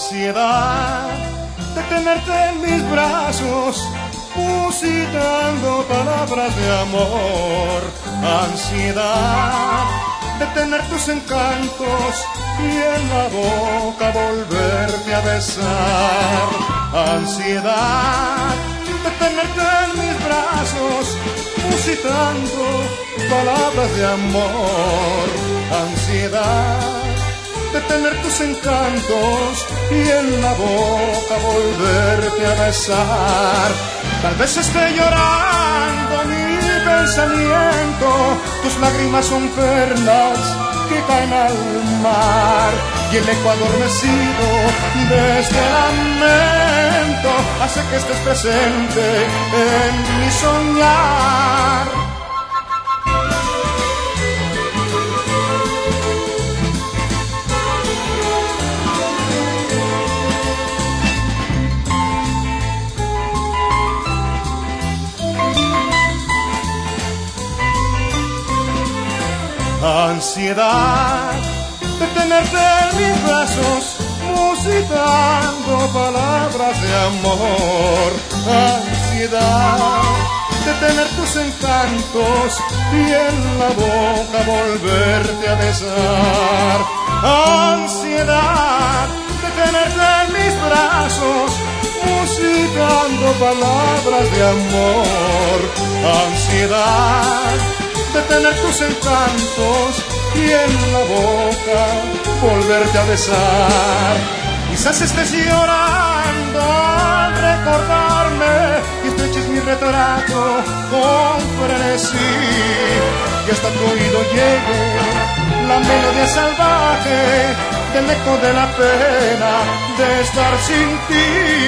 Ansiedad de tenerte en mis brazos, musitando palabras de amor. Ansiedad de tener tus encantos y en la boca volverte a besar. Ansiedad de tenerte en mis brazos, musitando palabras de amor. Ansiedad de tener tus encantos y en la boca volverte a besar. Tal vez esté llorando mi pensamiento, tus lágrimas son perlas que caen al mar, y el eco adormecido de este lamento hace que estés presente en mi soñar. Ansiedad de tenerte en mis brazos, musitando palabras de amor. Ansiedad de tener tus encantos y en la boca volverte a besar. Ansiedad de tenerte en mis brazos, musitando palabras de amor. Ansiedad de tener tus encantos y en la boca volverte a besar. Quizás estés llorando al recordarme y estreches mi retrato con frenesí, y hasta tu oído llegue la melodía salvaje del eco de la pena de estar sin ti.